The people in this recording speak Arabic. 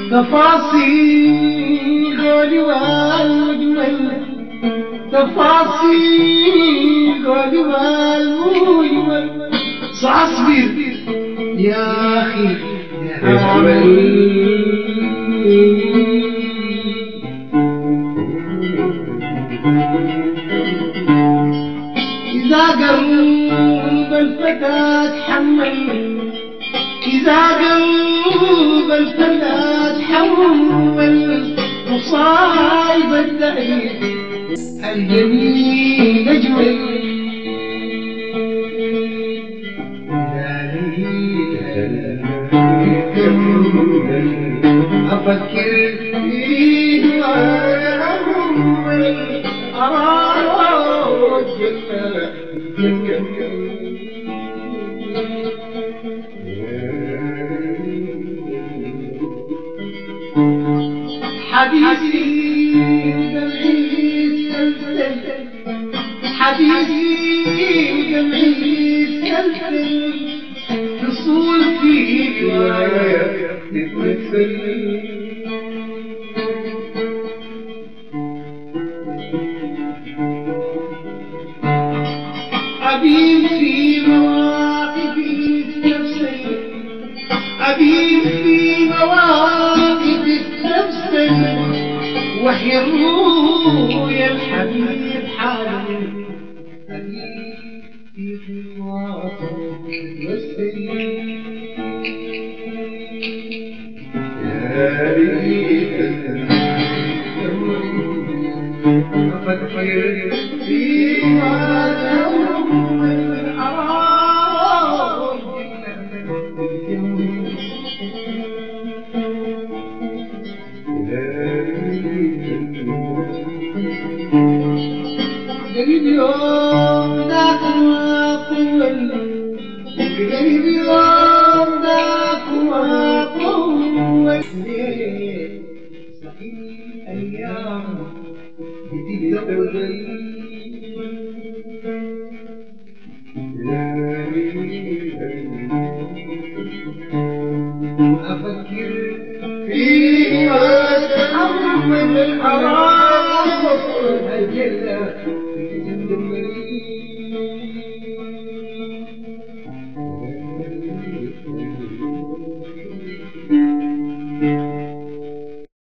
تفاصيل والمجمل، تفاصيل والمجمل، سأصبر يا أخي أعمل. إذا قلب الفتى تحمل، إذا قلب الفتى تحمل مصايب الدهر الجميل أجمل. أفكر فيه وأعمل أراك حديثي ودمعي سلسل، حديثي ودمعي سلسل، نصول فيك ورايا تتمثل. أبين في مواقفي نفسي، أبين في مواقفي نفسي، وحي الروح يا الحبيب حالي، أبين في خواطرك نفسي. يا ريت أفكر في قريب يوم ذاك وطول، قريب يوم ذاك وطول، صحيح أيام بتتزوج. أفكر فيه وأتأمل الحرام.